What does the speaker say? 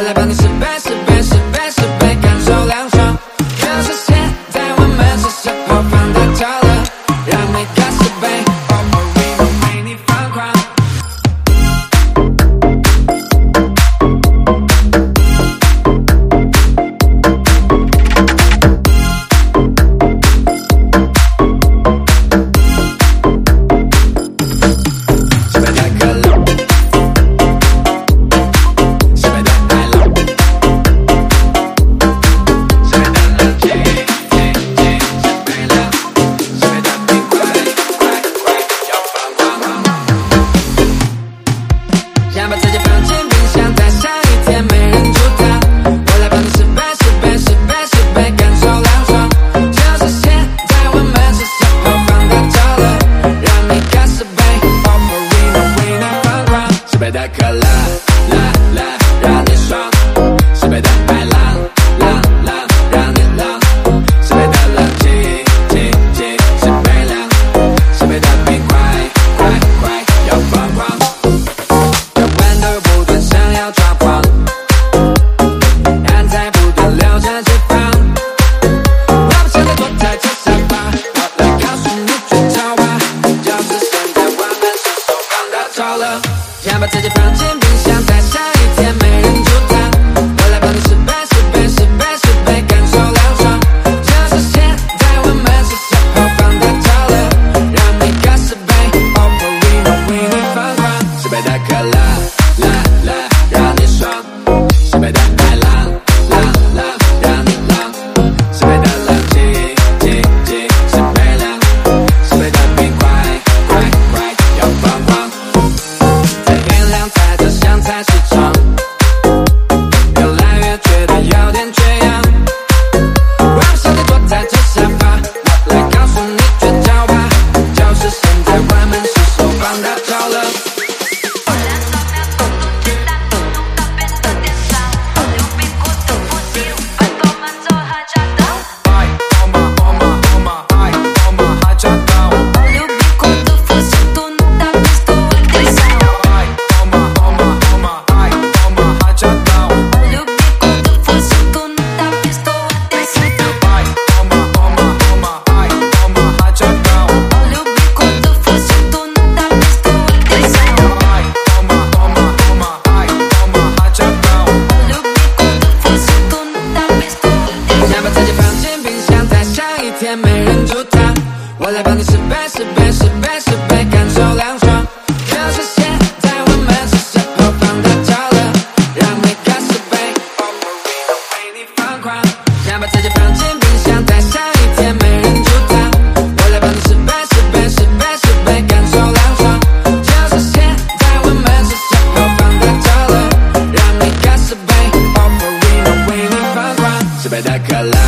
来帮你10倍10倍10倍10倍感受凉爽。就是现在我们是时候放大招了，让你看10倍 Overrated 为你放狂。想把自己放进冰箱，再想一天没人煮它。我来帮你10倍10倍10倍10倍感受凉爽。就是现在我们是时候放大招了，让你看10倍 Overrated 为你放狂。10倍的可乐让你爽，10倍的海浪让你浪，10倍的冷静10倍凉，10倍的冰块要放狂。抓狂，汗在不断流着脂肪，我不想再坐在这沙发，我来告诉你绝招吧，就是现在我们是手放大招了，想把自己放进冰箱，再想一天没人煮它，我来帮你10倍10倍10倍10倍感受凉爽，就是现在我们是时候放大招了，让你看10倍 Overrated 为你放狂，10倍的可乐让你爽，10倍的海浪让你浪，10倍的冷静10倍凉，10倍的冰块要放狂。在原谅在这像菜市场，越来越觉得有点缺氧，我不想再坐在这沙发，我来告诉你绝招吧，就是现在我们是手放大招了。没人煮它，我来帮你10倍10倍10倍10倍感受凉爽，就是现在我们是时候放大招了，让你看10倍 Overrated 为你放狂，想把自己放进冰箱，再想一天没人煮它，我来帮你10倍10倍10倍10倍感受凉爽，就是现在我们是时候放大招了，让你看10倍 Overrated 为你放狂，10倍的可乐